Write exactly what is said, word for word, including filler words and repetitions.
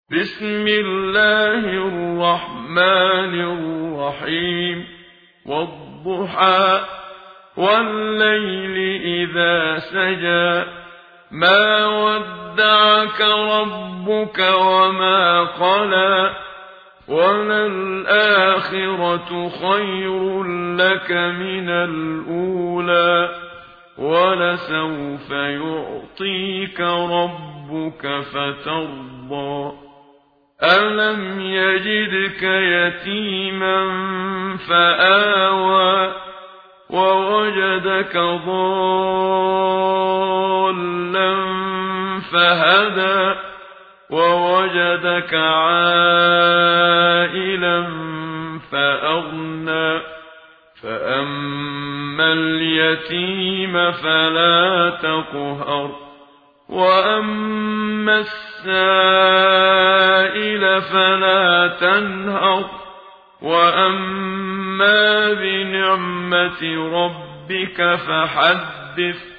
بسم الله الرحمن الرحيم والضحى والليل إذا سجى ما ودعك ربك وما قلى وللآخرة خير لك من الأولى ولسوف يعطيك ربك فترضى ألم يجدك يتيما فآوى ووجدك ضالا فهدى ووجدك عائلا فأغنى فأما اليتيم فلا تقهر وأما السائل فلا تنهر وأما بنعمة ربك فحدث